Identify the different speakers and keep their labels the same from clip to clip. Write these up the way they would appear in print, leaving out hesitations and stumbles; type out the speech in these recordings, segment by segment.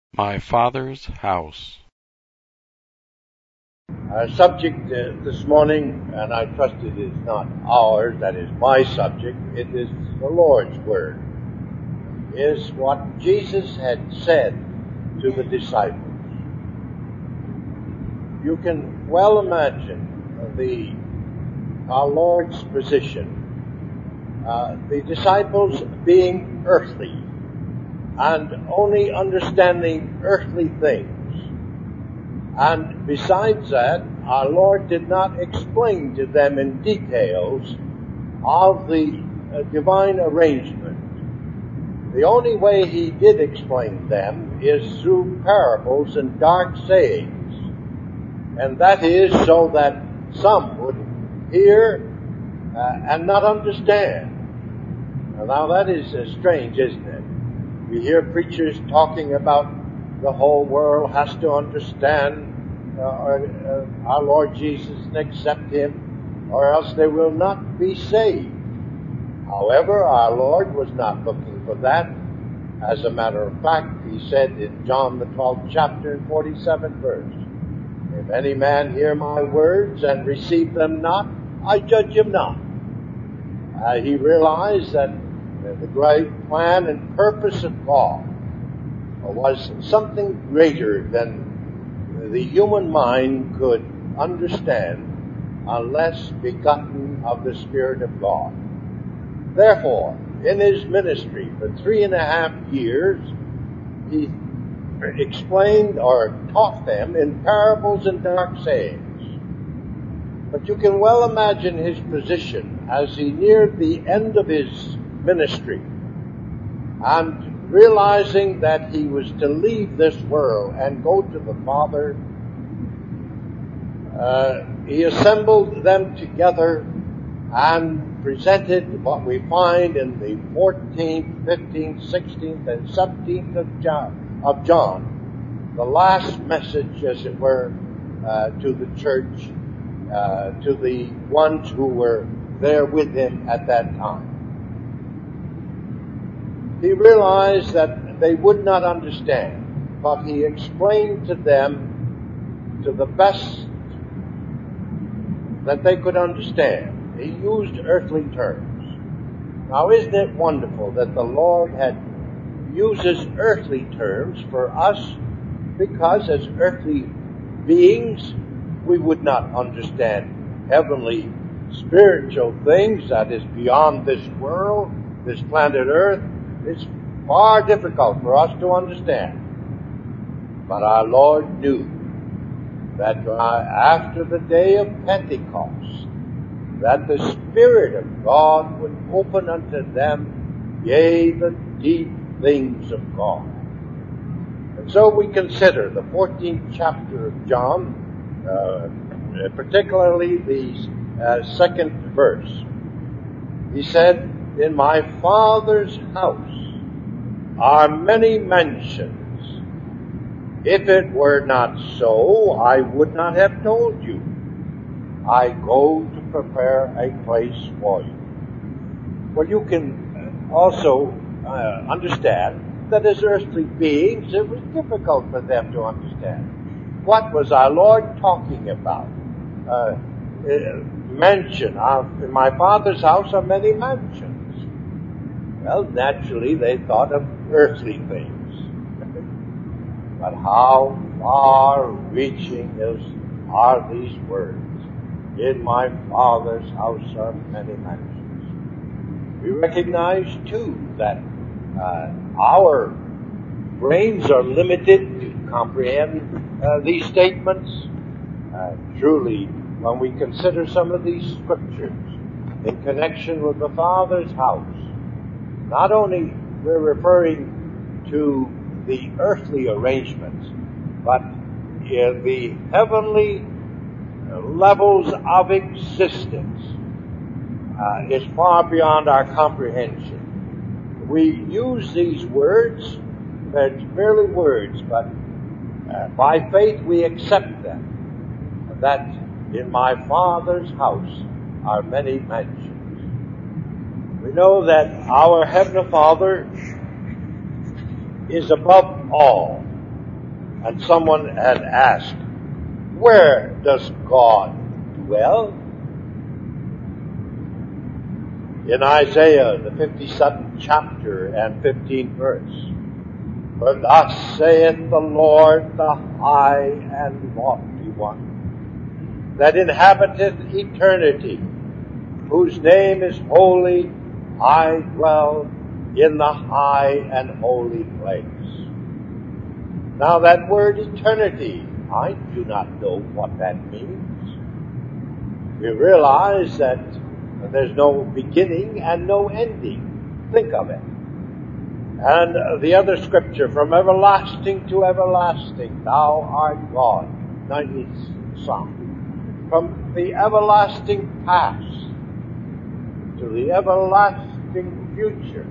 Speaker 1: My Father's House.
Speaker 2: Our subject this morning, and I trust it is not ours, that is my subject, it is the Lord's Word, is what Jesus had said to the disciples. You can well imagine our Lord's position, the disciples being earthly and only understanding earthly things. And besides that, our Lord did not explain to them in details of the divine arrangement. The only way he did explain them is through parables and dark sayings. And that is so that some would hear and not understand. Now that is strange, isn't it? We hear preachers talking about the whole world has to understand our Lord Jesus and accept Him, or else they will not be saved. However, our Lord was not looking for that. As a matter of fact, He said in John the 12th chapter and 47th verse, "If any man hear my words and receive them not, I judge him not." He realized that the great plan and purpose of God was something greater than the human mind could understand unless begotten of the Spirit of God. Therefore, in His ministry for 3.5 years, He explained or taught them in parables and dark sayings. But you can well imagine His position as He neared the end of His ministry and realizing that He was to leave this world and go to the Father. He assembled them together and presented what we find in the 14th, 15th, 16th, and 17th of John, the last message, as it were, to the church, to the ones who were there with Him at that time. He realized that they would not understand, but He explained to them to the best that they could understand. He used earthly terms. Now, isn't it wonderful that the Lord uses earthly terms for us, because as earthly beings we would not understand heavenly spiritual things that is beyond this world, this planet Earth. It's far difficult for us to understand. But our Lord knew that after the day of Pentecost, that the Spirit of God would open unto them, yea, the deep things of God. And so we consider the 14th chapter of John, particularly the second verse. He said, "In my Father's house are many mansions. If it were not so, I would not have told you. I go to prepare a place for you." Well, you can also understand that as earthly beings, it was difficult for them to understand. What was our Lord talking about? Mansion. In my Father's house are many mansions. Well, naturally, they thought of earthly things. But how far-reaching are these words? In my Father's house are many mansions. We recognize, too, that our brains are limited to comprehend these statements. Truly, when we consider some of these scriptures in connection with the Father's house, not only we're referring to the earthly arrangements, but in the heavenly levels of existence is far beyond our comprehension. We use these words, they're merely words, but by faith we accept them, that in my Father's house are many mansions. We know that our Heavenly Father is above all. And someone had asked, where does God dwell? In Isaiah, the 57th chapter and 15th verse, for thus saith the Lord, the high and lofty one, that inhabiteth eternity, whose name is holy, I dwell in the high and holy place. Now that word eternity, I do not know what that means. We realize that there's no beginning and no ending. Think of it. And the other scripture, from everlasting to everlasting, thou art God. 90th Psalm. From the everlasting past to the everlasting future,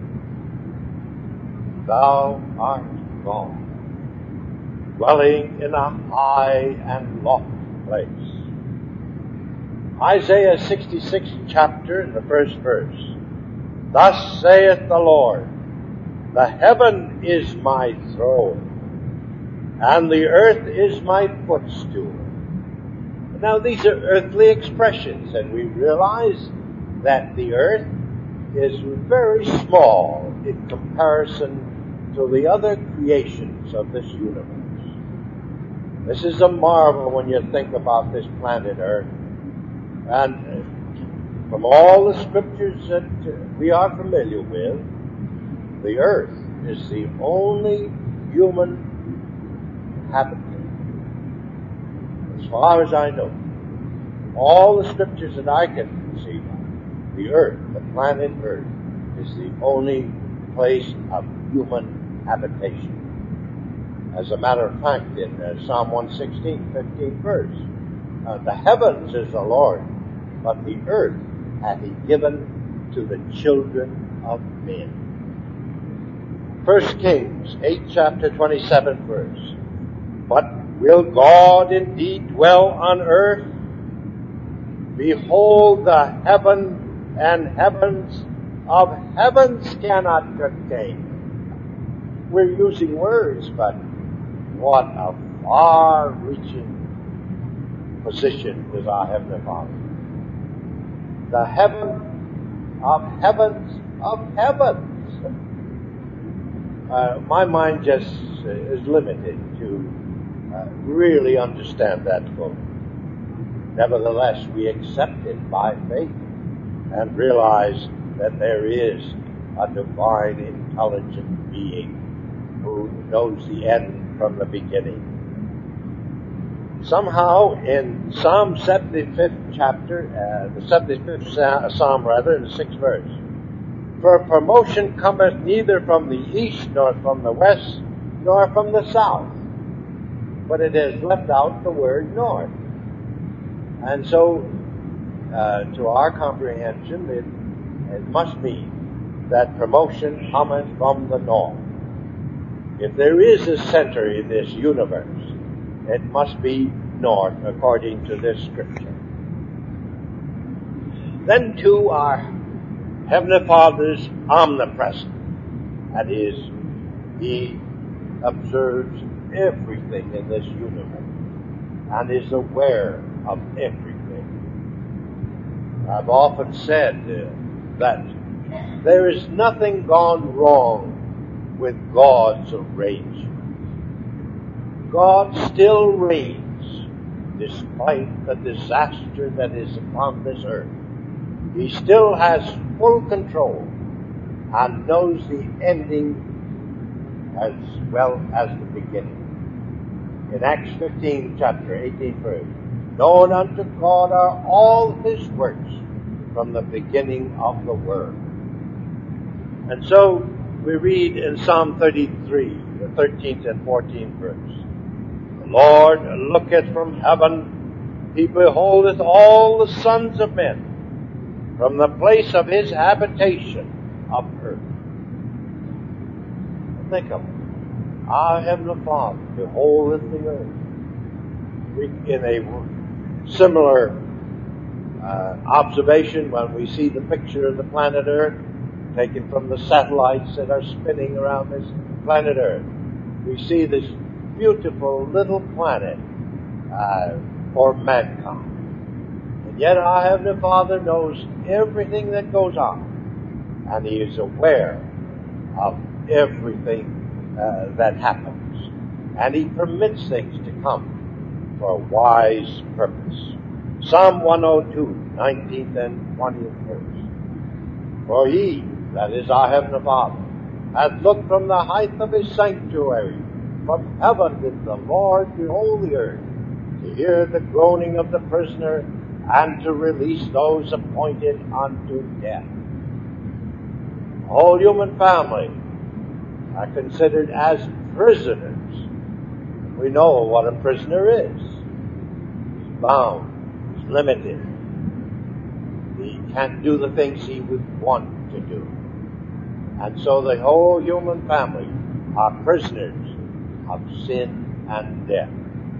Speaker 2: thou art God, dwelling in a high and lofty place. Isaiah 66th chapter, in the first verse, thus saith the Lord, the heaven is my throne, and the earth is my footstool. Now these are earthly expressions, and we realize that the earth is very small in comparison to the other creations of this universe. This is a marvel when you think about this planet Earth. And from all the scriptures that we are familiar with, the earth is the only human habitat. As far as I know, all the scriptures that I can see, the earth, the planet Earth, is the only place of human habitation. As a matter of fact, in Psalm 116, 15th verse, the heavens is the Lord, but the earth hath he given to the children of men. 1 Kings 8 chapter 27 verse. But will God indeed dwell on earth? Behold, the heaven and heavens of heavens cannot contain. We're using words, but what a far-reaching position is our Heavenly Father. The heaven of heavens of heavens. My mind just is limited to really understand that fully. Nevertheless, we accept it by faith and realize that there is a divine, intelligent being who knows the end from the beginning. Somehow, in Psalm 75th chapter, the 75th Psalm rather, in the 6th verse, for promotion cometh neither from the east, nor from the west, nor from the south. But it has left out the word north. And so, to our comprehension, it must mean that promotion cometh from the north. If there is a center in this universe, it must be north, according to this scripture. Then, too, our Heavenly Father is omnipresent. That is, he observes everything in this universe and is aware of everything. I've often said that there is nothing gone wrong with God's arrangement. God still reigns despite the disaster that is upon this earth. He still has full control and knows the ending as well as the beginning. In Acts 15, chapter 18 verse, known unto God are all his works from the beginning of the world. And so we read in Psalm 33, the 13th and 14th verse, the Lord looketh from heaven, he beholdeth all the sons of men, from the place of his habitation of earth. Think of it. Our Heavenly Father beholdeth the earth. In a similar observation, when we see the picture of the planet Earth, taken from the satellites that are spinning around this planet Earth, we see this beautiful little planet for mankind. And yet our Heavenly Father knows everything that goes on, and He is aware of everything that happens. And He permits things to come for a wise purpose. Psalm 102, 19th and 20th verse. For He, that is our Heavenly Father, hath looked from the height of His sanctuary. From heaven did the Lord behold the earth, to hear the groaning of the prisoner, and to release those appointed unto death. The whole human family are considered as prisoners. We know what a prisoner is. He's bound. He's limited. He can't do the things he would want to do. And so the whole human family are prisoners of sin and death.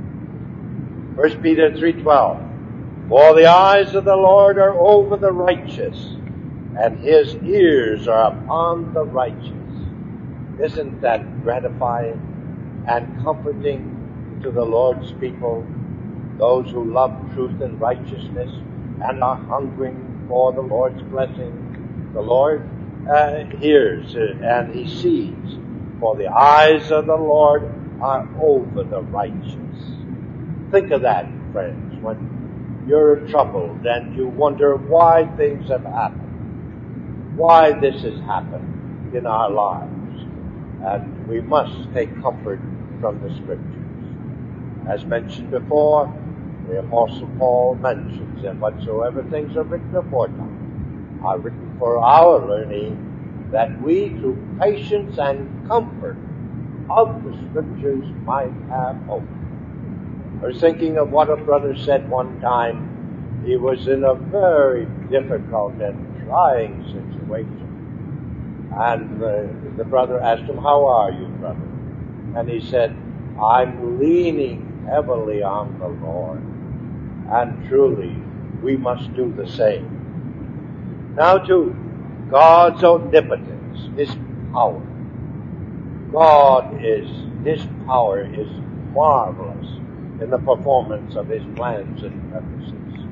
Speaker 2: 1 Peter 3:12. For the eyes of the Lord are over the righteous, and His ears are upon the righteous. Isn't that gratifying and comforting to the Lord's people, those who love truth and righteousness and are hungering for the Lord's blessing? The Lord hears and He sees, for the eyes of the Lord are over the righteous. Think of that, friends, when you're troubled and you wonder why things have happened, why this has happened in our lives. And we must take comfort from the Scriptures. As mentioned before, the Apostle Paul mentions that whatsoever things are written aforetime are written for our learning, that we, through patience and comfort of the Scriptures, might have hope. I was thinking of what a brother said one time. He was in a very difficult and trying situation. And the brother asked him, "How are you, brother?" And he said, "I'm leaning heavily on the Lord." And truly, we must do the same. Now to God's omnipotence, His power. His power is marvelous in the performance of His plans and purposes.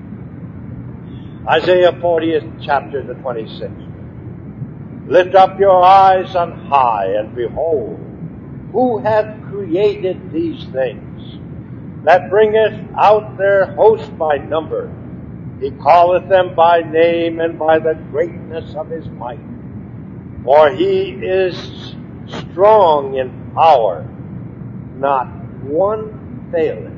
Speaker 2: Isaiah 40th chapter, the 26th. Lift up your eyes on high, and behold, who hath created these things, that bringeth out their host by number. He calleth them by name and by the greatness of His might. For He is strong in power, not one failing.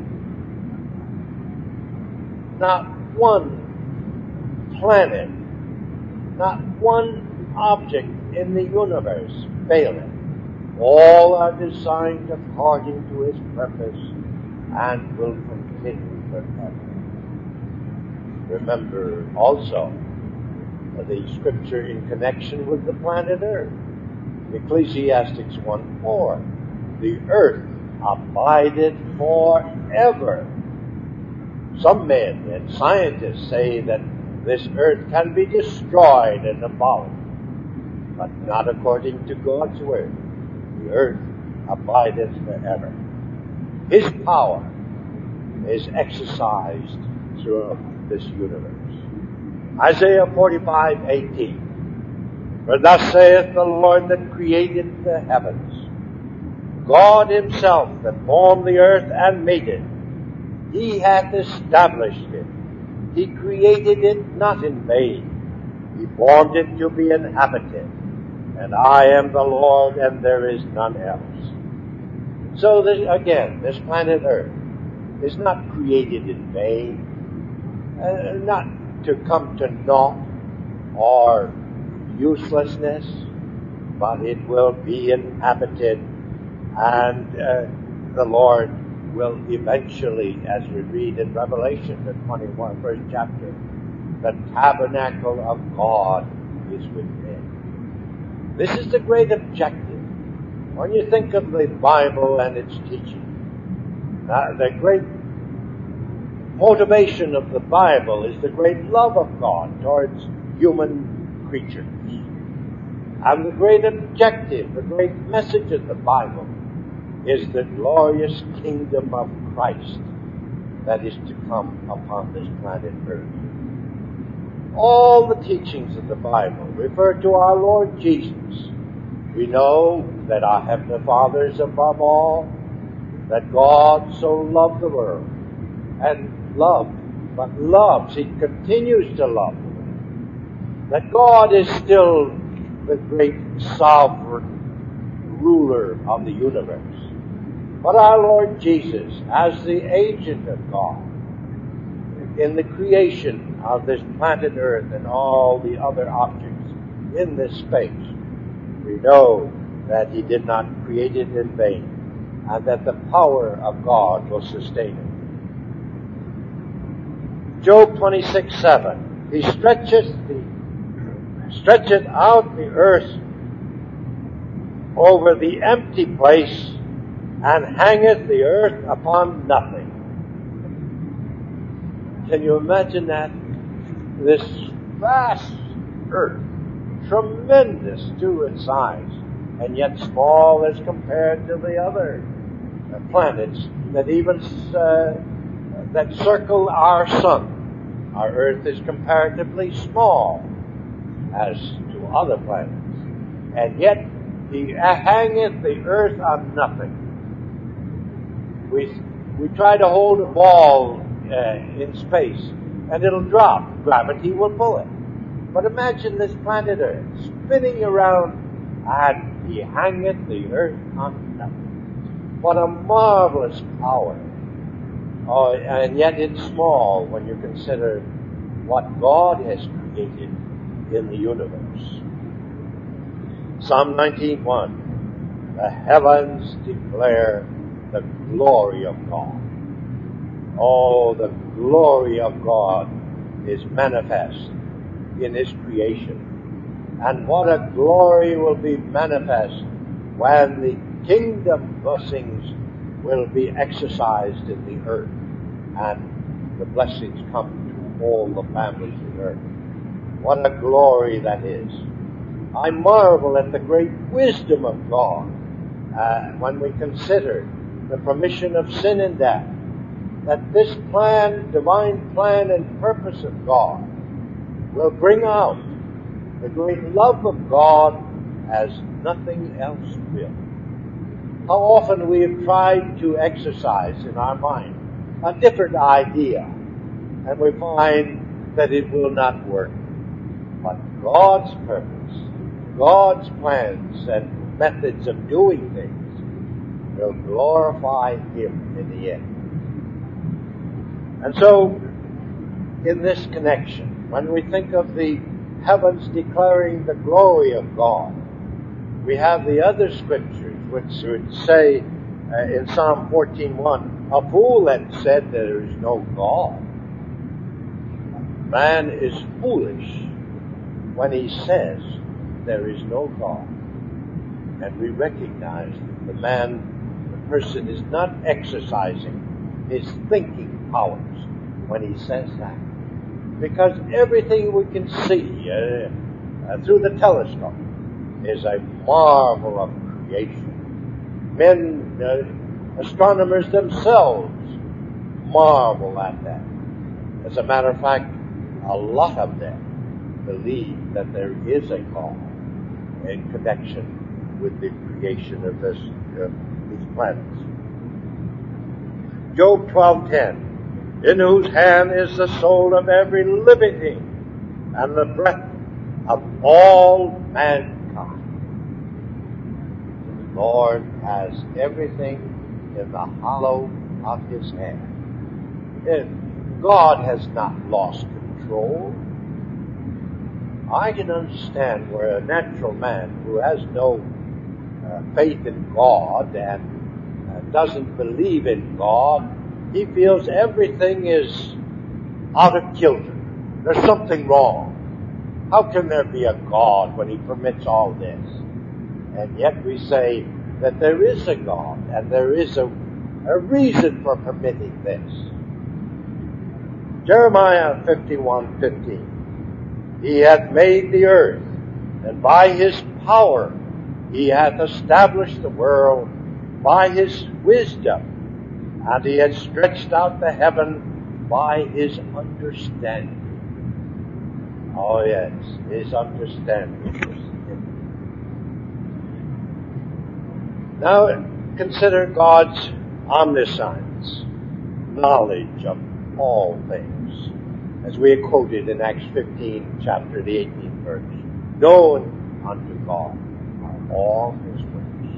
Speaker 2: Not one planet, not one object in the universe failing. All are designed according to His purpose and will continue forever. Remember also the Scripture in connection with the planet Earth. Ecclesiastes 1:4. The earth abideth forever. Some men and scientists say that this earth can be destroyed and abolished, but not according to God's word. The earth abideth forever. His power is exercised throughout this universe. Isaiah 45:18. For thus saith the Lord that created the heavens, God Himself that formed the earth and made it. He hath established it. He created it not in vain. He formed it to be inhabited. And I am the Lord, and there is none else. So this planet Earth is not created in vain, not to come to naught or uselessness, but it will be inhabited, and the Lord will eventually, as we read in Revelation, the 21st chapter, the tabernacle of God is within. This is the great objective. When you think of the Bible and its teaching, the great motivation of the Bible is the great love of God towards human creatures. And the great objective, the great message of the Bible is the glorious kingdom of Christ that is to come upon this planet Earth. All the teachings of the Bible refer to our Lord Jesus. We know that our Heavenly Father is above all, that God so loved the world, and loved, but loves, He continues to love the world. That God is still the great sovereign ruler of the universe. But our Lord Jesus, as the agent of God in the creation of this planet Earth and all the other objects in this space, we know that He did not create it in vain, and that the power of God will sustain it. Job 26:7. He stretcheth out the earth over the empty place, and hangeth the earth upon nothing. Can you imagine that? This vast earth, tremendous to its size, and yet small as compared to the other planets that even that circle our sun. Our earth is comparatively small as to other planets, and yet He hangeth the earth on nothing. We try to hold a ball in space, and it'll drop. Gravity will pull it. But imagine this planet Earth spinning around, and He hangeth the earth on nothing. What a marvelous power. Oh, and yet it's small when you consider what God has created in the universe. Psalm 19:1. The heavens declare the glory of God. Oh, the glory of God is manifest in His creation. And what a glory will be manifest when the kingdom blessings will be exercised in the earth, and the blessings come to all the families of earth. What a glory that is. I marvel at the great wisdom of God when we consider the permission of sin and death, that this plan, divine plan and purpose of God will bring out the great love of God as nothing else will. How often we have tried to exercise in our mind a different idea, and we find that it will not work. But God's purpose, God's plans and methods of doing things will glorify Him in the end. And so, in this connection, when we think of the heavens declaring the glory of God, we have the other scriptures which would say in Psalm 14:1, a fool had said there is no God. Man is foolish when he says there is no God. And we recognize that the person is not exercising his thinking powers when he says that. Because everything we can see through the telescope is a marvel of creation. Men, astronomers themselves, marvel at that. As a matter of fact, a lot of them believe that there is a God in connection with the creation of these planets. Job 12:10, in whose hand is the soul of every living thing, and the breath of all mankind. The Lord has everything in the hollow of His hand. And God has not lost control. I can understand where a natural man who has no faith in God and doesn't believe in God, he feels everything is out of kilter. There's something wrong. How can there be a God when He permits all this? And yet we say that there is a God, and there is a reason for permitting this. Jeremiah 51:15. He hath made the earth, and by His power He hath established the world. by his wisdom, and he has stretched out the heaven by his understanding. Oh yes, his understanding. Now consider God's omniscience, knowledge of all things, as we are quoted in Acts 15, chapter the 18th verse. Known unto God are all his works.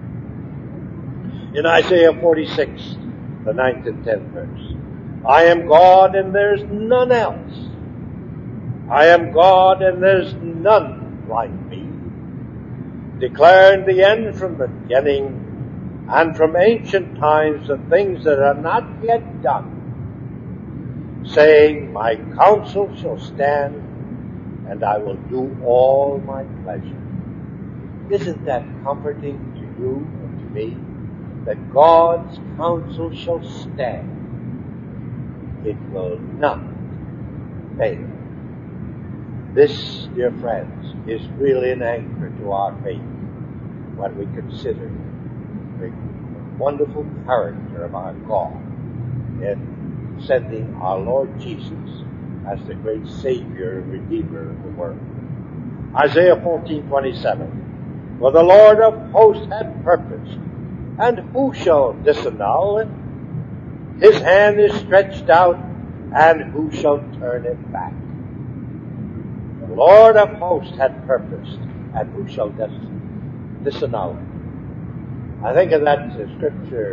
Speaker 2: In Isaiah 46, the 9th and 10th verse, I am God and there's none else. I am God and there's none like me, declaring the end from the beginning, and from ancient times the things that are not yet done, saying, my counsel shall stand, and I will do all my pleasure. Isn't that comforting to you and to me, that God's counsel shall stand? It will not fail. This, dear friends, is really an anchor to our faith when we consider the wonderful character of our God in sending our Lord Jesus as the great Savior and Redeemer of the world. Isaiah 14:27, for the Lord of hosts hath purposed, and who shall disannul it? His hand is stretched out, and who shall turn it back? The Lord of hosts hath purposed, and who shall disannul it? I think of that scripture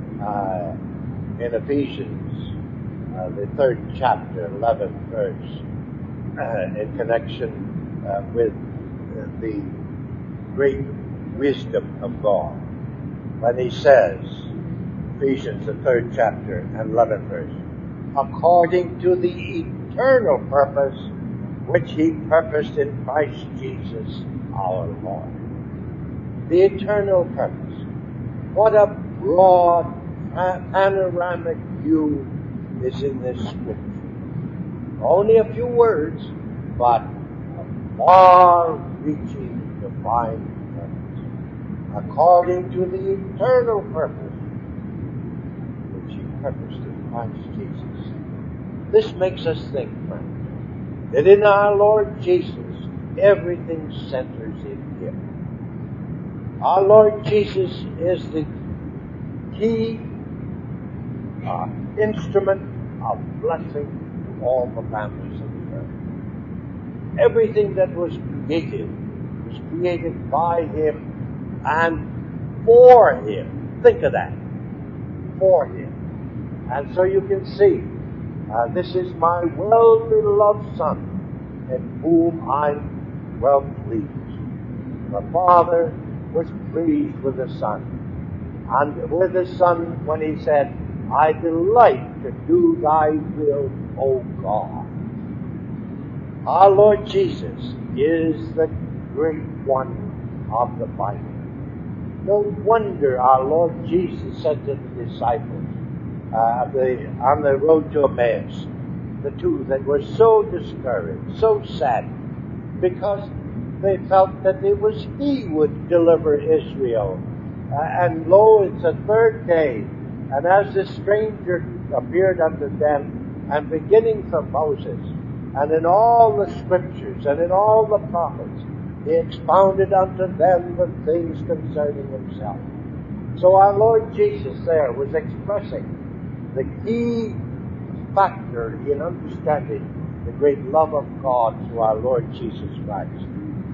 Speaker 2: in Ephesians, the 3rd chapter, 11th verse, in connection with the great wisdom of God. When he says, Ephesians, the 3rd chapter and 11th verse, according to the eternal purpose which he purposed in Christ Jesus our Lord. The eternal purpose. What a broad, panoramic view is in this scripture. Only a few words, but a far-reaching divine purpose. According to the eternal purpose which he purposed in Christ Jesus. This makes us think, friends, that in our Lord Jesus, everything centers in him. Our Lord Jesus is the key instrument of blessing to all the families of the earth. Everything that was created by him and for him. Think of that. For him. And so you can see, this is my well-beloved Son, in whom I'm well pleased. The Father was pleased with the Son. And with the Son when he said, I delight to do thy will, O God. Our Lord Jesus is the great one of the Bible. No wonder our Lord Jesus said to the disciples on the road to Emmaus, the two that were so discouraged, so sad, because they felt that it was he who would deliver Israel. And lo, it's the 3rd day, and as the stranger appeared unto them, and beginning from Moses, and in all the scriptures, and in all the prophets, he expounded unto them the things concerning himself. So our Lord Jesus there was expressing the key factor in understanding the great love of God through our Lord Jesus Christ.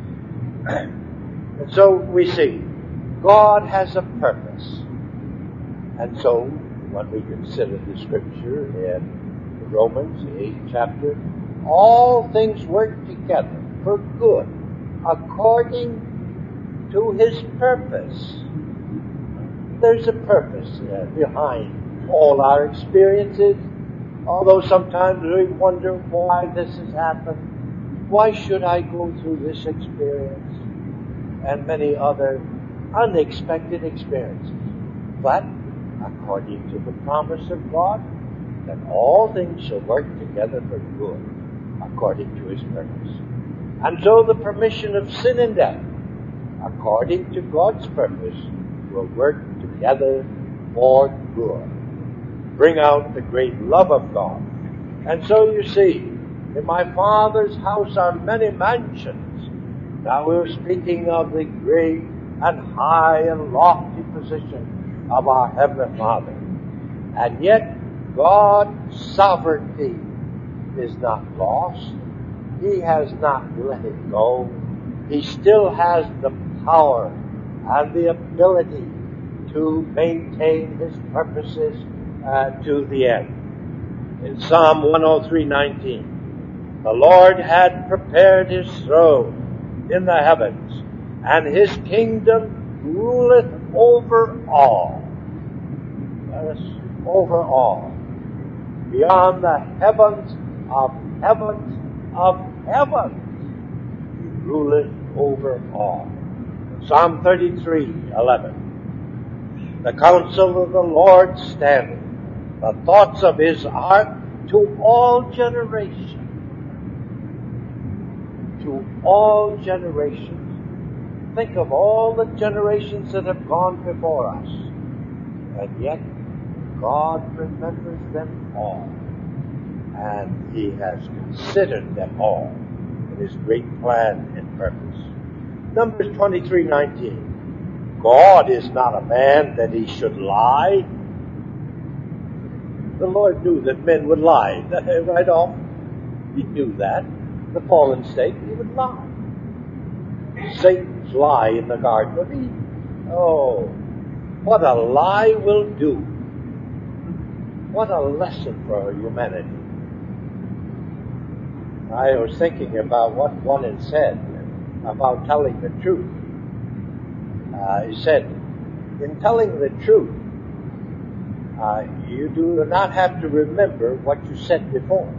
Speaker 2: And so we see, God has a purpose. And so, when we consider the scripture in Romans, the 8th chapter, all things work together for good, according to his purpose. There's a purpose behind all our experiences, although sometimes we wonder why this has happened. Why should I go through this experience and many other unexpected experiences? But according to the promise of God, that all things shall work together for good, according to his purpose. And so the permission of sin and death, according to God's purpose, will work together for good. Bring out the great love of God. And so you see, in my Father's house are many mansions. Now we're speaking of the great and high and lofty position of our Heavenly Father. And yet, God's sovereignty is not lost. He has not let it go. He still has the power and the ability to maintain His purposes to the end. In Psalm 103:19, the Lord had prepared His throne in the heavens, and His kingdom ruleth over all. Yes, over all. Beyond the heavens of heavens of heavens, He ruleth over all. Psalm 33:11. The counsel of the Lord standeth, the thoughts of His heart to all generations. To all generations. Think of all the generations that have gone before us. And yet, God remembers them all. And He has considered them all in His great plan and purpose. Numbers 23:19. God is not a man that He should lie. The Lord knew that men would lie right off. He knew that. The fallen state, He would lie. Satan's lie in the Garden of Eden. Oh, what a lie will do. What a lesson for humanity. I was thinking about what one had said about telling the truth. He said, in telling the truth, you do not have to remember what you said before.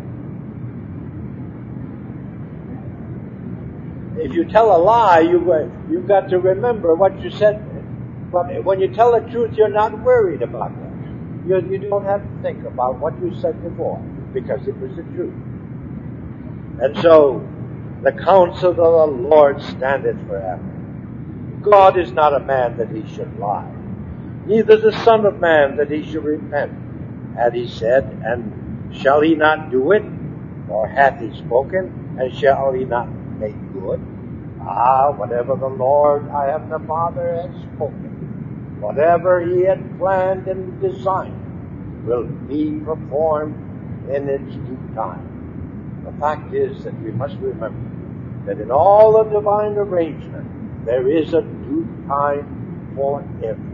Speaker 2: If you tell a lie, you've got to remember what you said. But when you tell the truth, you're not worried about that. You don't have to think about what you said before, because it was the truth. And so, the counsel of the Lord standeth forever. God is not a man that He should lie, neither the Son of Man that He should repent. Had He said, and shall He not do it? Or hath He spoken, and shall He not make good? Whatever the Lord, I am the Father, has spoken, whatever He had planned and designed, will be performed in its due time. The fact is that we must remember that in all the divine arrangement, there is a due time for everything.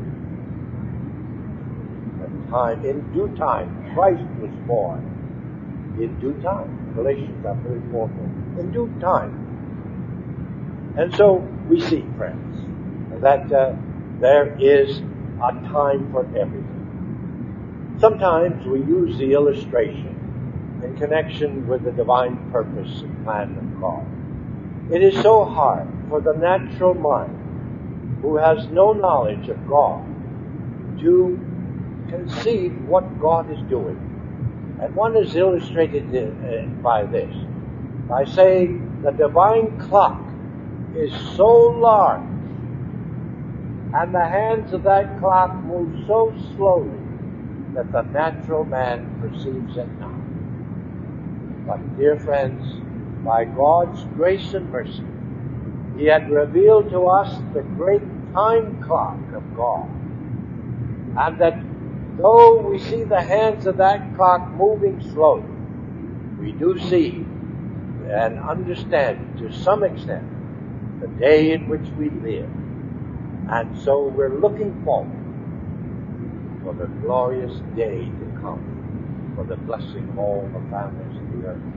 Speaker 2: In due time, Christ was born. In due time. Galatians chapter 4. In due time. And so we see, friends, that there is a time for everything. Sometimes we use the illustration in connection with the divine purpose and plan of God. It is so hard for the natural mind, who has no knowledge of God, to conceive what God is doing. And one is illustrated by this, by saying the divine clock is so large, and the hands of that clock move so slowly that the natural man perceives it not. But dear friends, by God's grace and mercy, He had revealed to us the great time clock of God. And that though we see the hands of that clock moving slowly, we do see and understand to some extent the day in which we live. And so we're looking forward for the glorious day to come, for the blessing of all the families of the earth.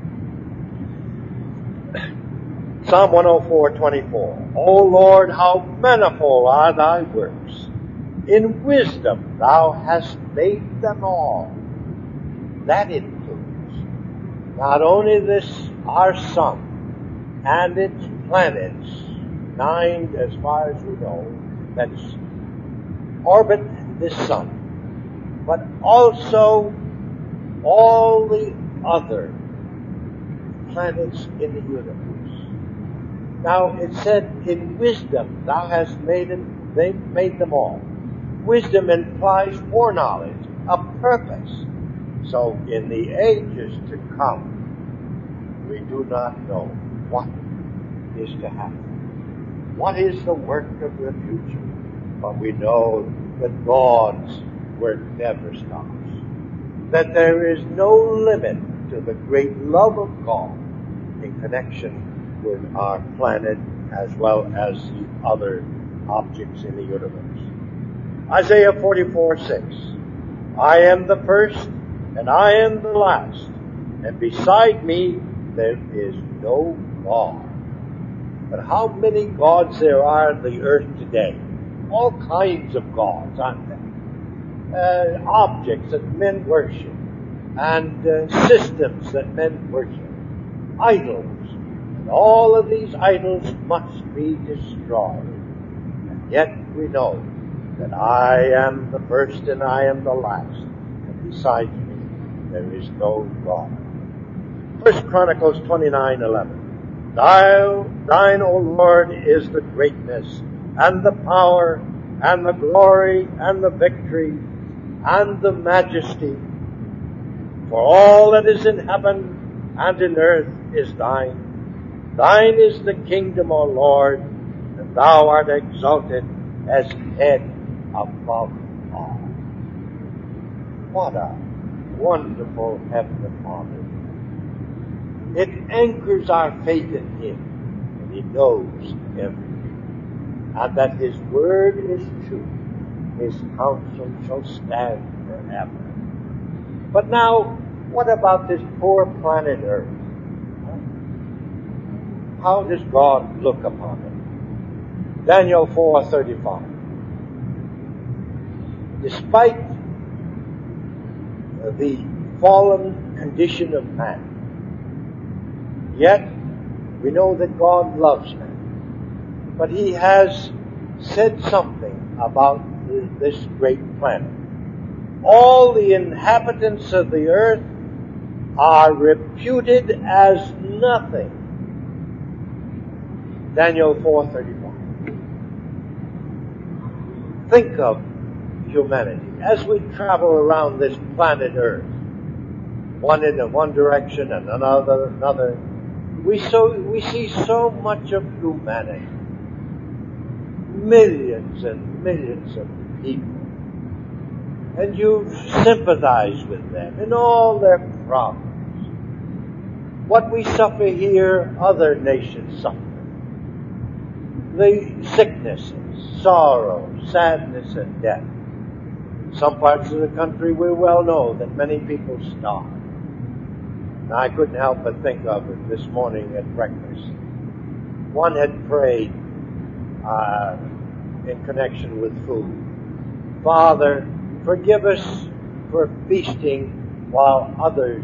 Speaker 2: Psalm 104:24. O Lord, how manifold are Thy works! In wisdom Thou hast made them all. That includes not only this, our sun, and its planets, 9 as far as we know, that orbit this sun, but also all the other planets in the universe. Now, it said, in wisdom Thou hast made them all. Wisdom implies foreknowledge, a purpose. So in the ages to come, we do not know what is to happen. What is the work of the future? But we know that God's work never stops. That there is no limit to the great love of God in connection with our planet as well as the other objects in the universe. Isaiah 44:6. I am the first and I am the last, and beside me there is no God. But how many gods there are on the earth today? All kinds of gods, aren't there? Objects that men worship, and systems that men worship, idols. And all of these idols must be destroyed. And yet we know that I am the first and I am the last, and besides me there is no God. 1 Chronicles 29:11. Thine, O Lord, is the greatness, and the power, and the glory, and the victory, and the majesty. For all that is in heaven and in earth is thine. Thine is the kingdom, O Lord, and thou art exalted as head above all. What a wonderful Heavenly Father. It anchors our faith in Him, and He knows everything. And that His word is true. His counsel shall stand forever. But now, what about this poor planet Earth? How does God look upon it? Daniel 4:35. Despite the fallen condition of man, yet we know that God loves man. But He has said something about this great planet. All the inhabitants of the earth are reputed as nothing. Daniel 4:31. Think of humanity as we travel around this planet Earth, one in one direction and another. We see so much of humanity, millions and millions of people, and you sympathize with them in all their problems. What we suffer here, other nations suffer. The sicknesses, sorrow, sadness, and death. In some parts of the country, we well know that many people starve. And I couldn't help but think of it this morning at breakfast. One had prayed in connection with food. Father, forgive us for feasting while others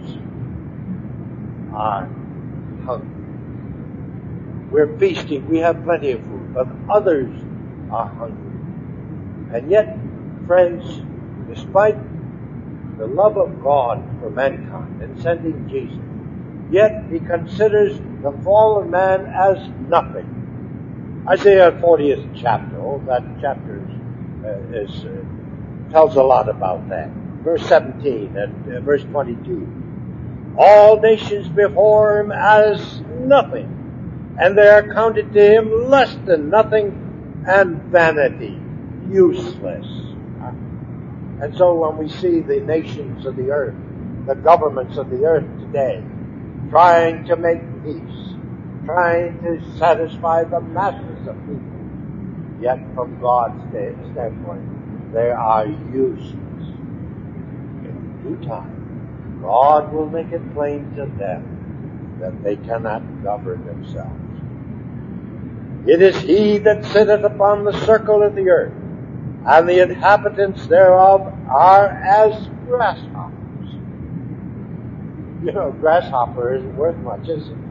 Speaker 2: are hungry. We're feasting, we have plenty of food, but others are hungry. And yet, friends, despite the love of God for mankind and sending Jesus, yet He considers the fallen man as nothing. Isaiah 40th chapter, that chapter tells a lot about that. Verse 17 and verse 22. All nations before Him as nothing, and they are counted to Him less than nothing and vanity, useless. And so when we see the nations of the earth, the governments of the earth today, trying to make peace, trying to satisfy the masses of people, yet from God's standpoint, they are useless. In due time, God will make it plain to them that they cannot govern themselves. It is He that sitteth upon the circle of the earth, and the inhabitants thereof are as grasshoppers. You know, grasshopper isn't worth much, is it?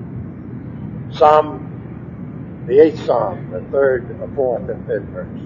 Speaker 2: Psalm, the 8th Psalm, the 3rd, 4th, and 5th verse.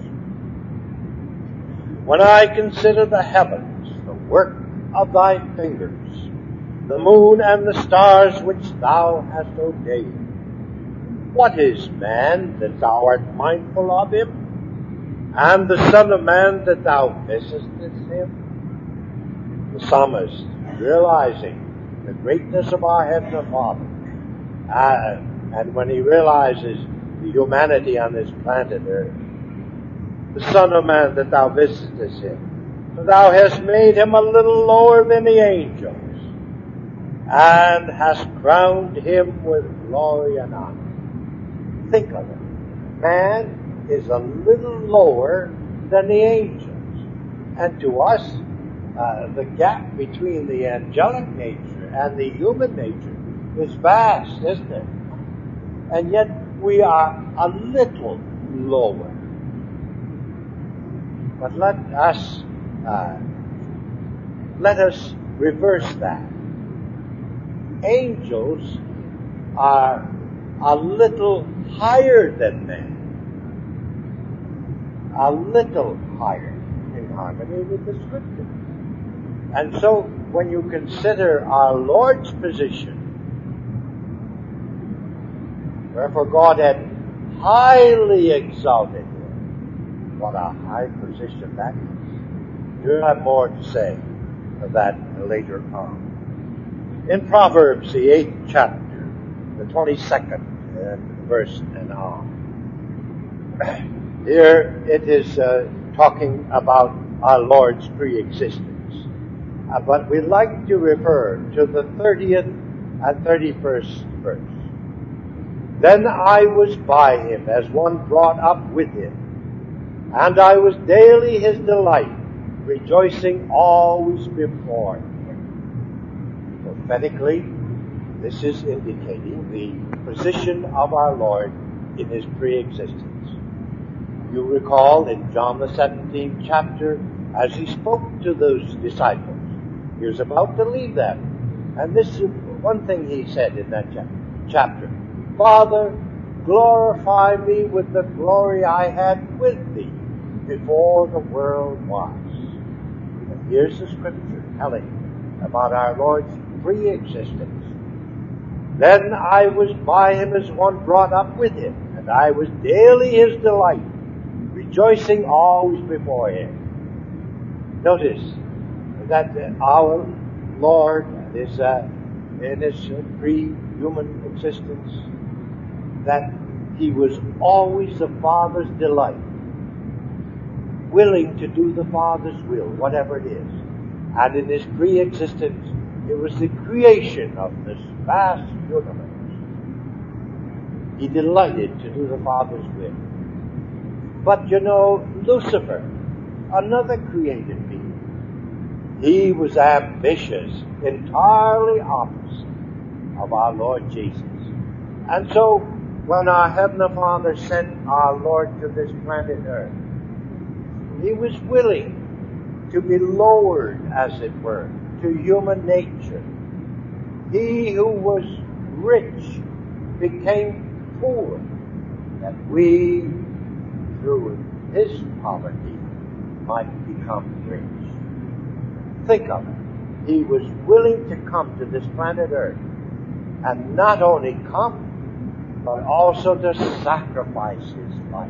Speaker 2: When I consider the heavens, the work of thy fingers, the moon and the stars which thou hast ordained, what is man that thou art mindful of him? and the Son of Man that thou visitest him? The psalmist, realizing the greatness of our Heavenly Father, and when he realizes the humanity on this planet Earth, the Son of Man that thou visitest him, for thou hast made him a little lower than the angels, and hast crowned him with glory and honor. Think of it. Man is a little lower than the angels. And to us, the gap between the angelic nature and the human nature is vast, isn't it? And yet we are a little lower. But let us reverse that. Angels are a little higher than men. A little higher in harmony with the Scripture. And so when you consider our Lord's position, wherefore God had highly exalted him, what a high position that is. You'll have more to say of that later on. In Proverbs, the 8th chapter, the 22nd verse and on. Here it is talking about our Lord's pre-existence. But we'd like to refer to the 30th and 31st verse. Then I was by him as one brought up with him, and I was daily his delight, rejoicing always before him. Prophetically, this is indicating the position of our Lord in his pre-existence. You recall in John the 17th chapter, as he spoke to those disciples, he was about to leave them. And this is one thing he said in that chapter. Father, glorify me with the glory I had with thee before the world was. And here's the Scripture telling about our Lord's pre-existence. Then I was by him as one brought up with him, and I was daily his delight, rejoicing always before him. Notice that our Lord is in his pre-human existence, that he was always the Father's delight, willing to do the Father's will, whatever it is. And in his pre-existence, it was the creation of this vast universe. He delighted to do the Father's will. But you know, Lucifer, another created being, he was ambitious, entirely opposite of our Lord Jesus. And so, when our Heavenly Father sent our Lord to this planet Earth, he was willing to be lowered, as it were, to human nature. He who was rich became poor, that we, through his poverty, might become rich. Think of it. He was willing to come to this planet Earth, and not only come, but also to sacrifice his life.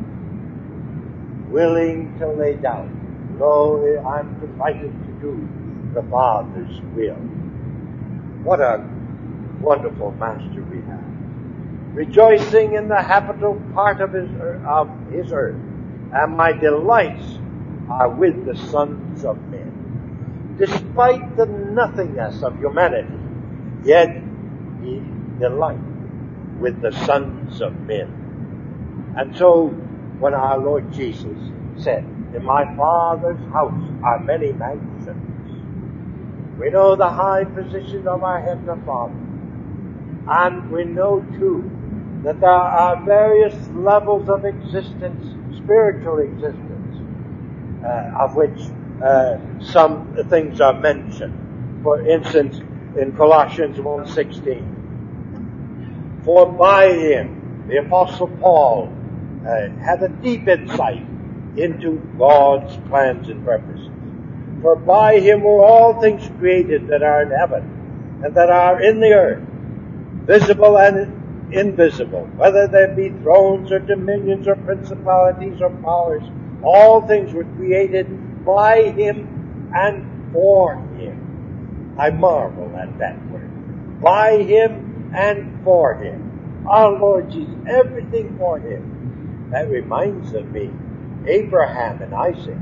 Speaker 2: Willing to lay down, lo, I'm delighted to do the Father's will. What a wonderful Master we have. Rejoicing in the habitable part of his earth, and my delights are with the sons of men. Despite the nothingness of humanity, yet he delights with the sons of men. And so, when our Lord Jesus said, in my Father's house are many mansions, we know the high position of our Heavenly Father. And we know, too, that there are various levels of existence, spiritual existence, of which some things are mentioned. For instance, in Colossians 1:16, for by him, the Apostle Paul had a deep insight into God's plans and purposes. For by him were all things created that are in heaven and that are in the earth, visible and invisible, whether there be thrones or dominions or principalities or powers. All things were created by him and for him. I marvel at that word. By him and for him. Our Lord Jesus, everything for him. That reminds of me, Abraham and Isaac.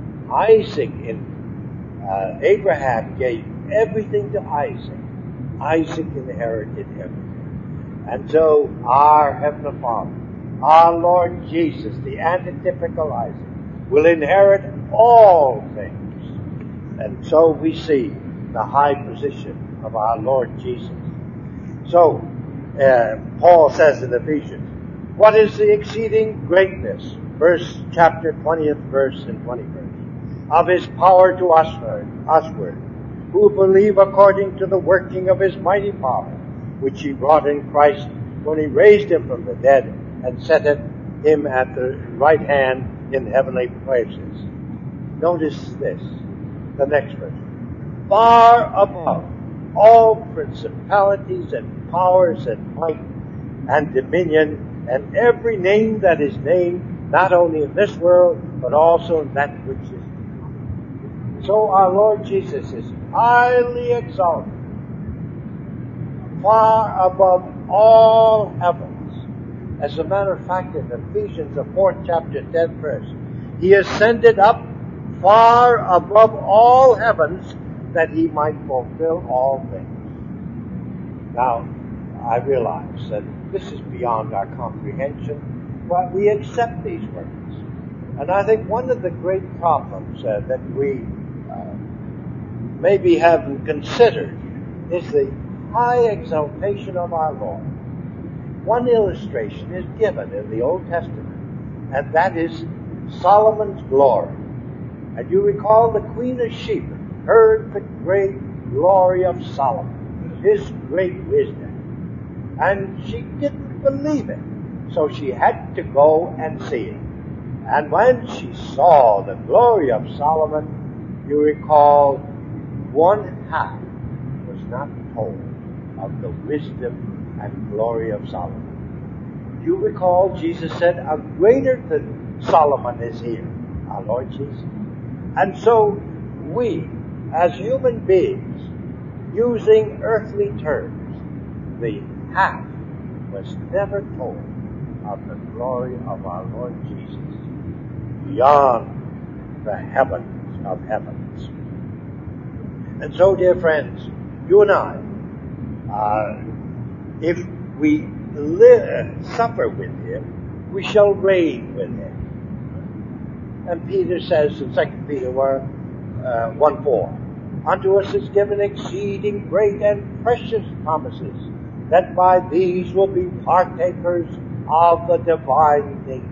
Speaker 2: Abraham gave everything to Isaac. Isaac inherited everything. And so our Heavenly Father, our Lord Jesus, the antitypical Isaac, will inherit all things. And so we see the high position of our Lord Jesus. So, Paul says in Ephesians, what is the exceeding greatness? Chapter 20th verse and 21st. Of his power to usward, who believe according to the working of his mighty power, which he wrought in Christ when he raised him from the dead and set him at the right hand in heavenly places. Notice this, the next verse. Far above all principalities and powers and might and dominion and every name that is named, not only in this world, but also in that which is to come. So our Lord Jesus is highly exalted, far above all heavens. As a matter of fact, in Ephesians, the 4th chapter, 10th verse, he ascended up far above all heavens that he might fulfill all things. Now, I realize that this is beyond our comprehension, but we accept these words. And I think one of the great problems that we maybe haven't considered is the high exaltation of our Lord. One illustration is given in the Old Testament, and that is Solomon's glory. And you recall the Queen of Sheba heard the great glory of Solomon, his great wisdom, and she didn't believe it, so she had to go and see it. And when she saw the glory of Solomon, you recall, one half was not told of the wisdom and glory of Solomon. You recall Jesus said, a greater than Solomon is here, our Lord Jesus. And so we, as human beings, using earthly terms, the half was never told of the glory of our Lord Jesus beyond the heavens of heavens. And so, dear friends, you and I, if we suffer with him, we shall reign with him. And Peter says in 2 Peter 1:4, unto us is given exceeding great and precious promises, that by these will be partakers of the divine nature.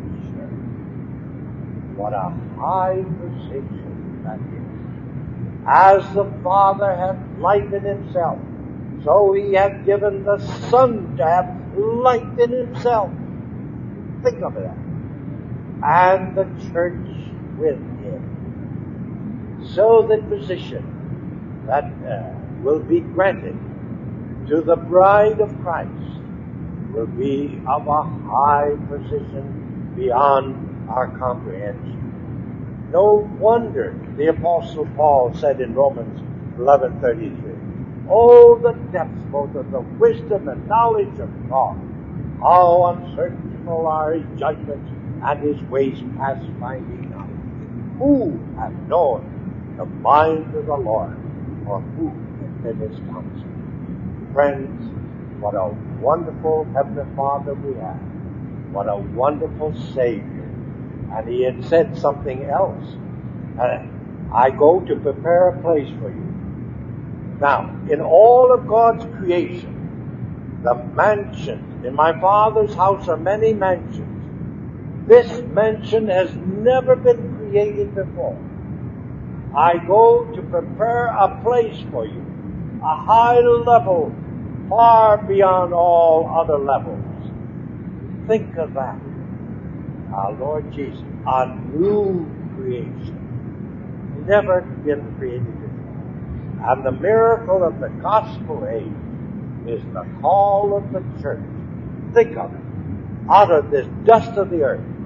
Speaker 2: What a high position that is. As the Father hath life in himself, so he hath given the Son to have life in himself. Think of that. And the church with him. So the position that will be granted to the bride of Christ will be of a high position beyond our comprehension. No wonder the Apostle Paul said in Romans 11:33, oh, the depths both of the wisdom and knowledge of God! How unsearchable are his judgments and his ways past finding knowledge. Who hath known the mind of the Lord, or who hath been his counsel? Friends, what a wonderful Heavenly Father we have. What a wonderful Savior. And he had said something else. I go to prepare a place for you. Now, in all of God's creation, the mansions, in my Father's house are many mansions. This mansion has never been created before. I go to prepare a place for you, a high level, far beyond all other levels. Think of that. Our Lord Jesus, a new creation, never been created before. And the miracle of the gospel age is the call of the church. Think of it. Out of this dust of the earth,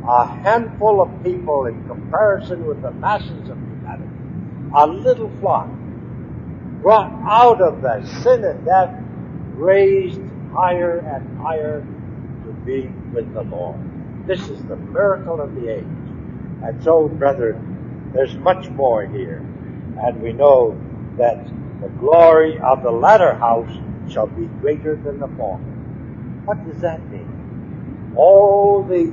Speaker 2: a handful of people in comparison with the masses of humanity, a little flock, brought out of the sin and death, raised higher and higher to be with the Lord. This is the miracle of the age. And so, brethren, there's much more here. And we know that the glory of the latter house shall be greater than the former. What does that mean? Oh, the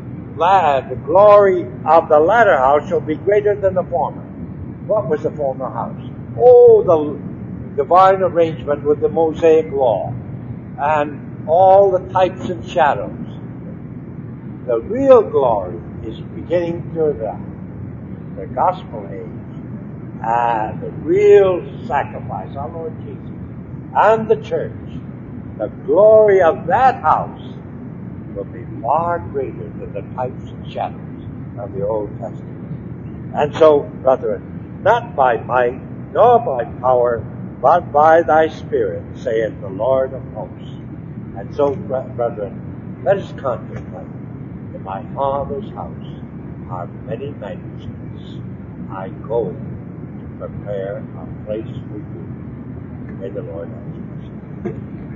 Speaker 2: glory of the latter house shall be greater than the former. What was the former house? Oh, the divine arrangement with the Mosaic law and all the types and shadows. The real glory is beginning to the gospel age, and the real sacrifice, our Lord Jesus, and the church. The glory of that house will be far greater than the types and shadows of the Old Testament. And so, brethren, not by might, nor by power, but by thy Spirit, saith the Lord of hosts. And so, brethren, let us contemplate. In my Father's house are many mansions. I go to prepare a place for you. May the Lord answer us.